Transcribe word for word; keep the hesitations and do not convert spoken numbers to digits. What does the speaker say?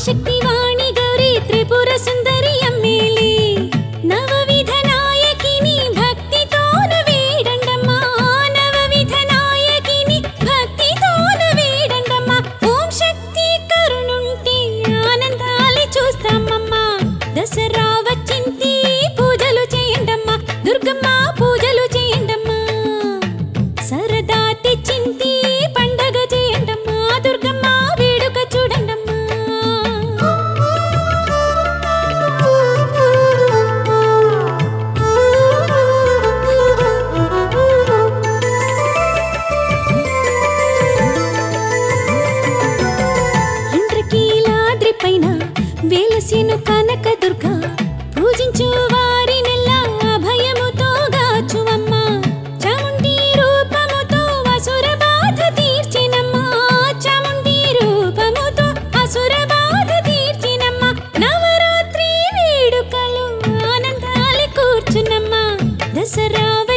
ఆదిశక్తి వాణి గౌరీ త్రిపుర సుందరి అమ్మేలి నవవిధ నాయకిని భక్తితోన వేడండమ్మా నవవిధ నాయకిని భక్తితోన వేడండమ్మా ఓం శక్తి కరుణుంటే ఆనందాలి చూస్తామమ్మా దసరా వచ్చింది పూజలు చేయండమ్మా దుర్గమ్మ పూజలు చేయండమ్మా సరదా తెచ్చింది పండగ చేయండమ్మా దుర్గమ్మ వేడుక చూడండమ్మా ఇంద్రకీలాద్రి పైన వేలసిను కనక దుర్గ పూజించు వారినెల్లా అభయముతో గాచువమ్మా చాముండి రూపముతో అసుర బాధ తీర్చినమ్మా చాముండి రూపముతో అసుర బాధ తీర్చినమ్మా నవరాత్రి వేడుకలు ఆనందాలి కూర్చునమ్మా దసరా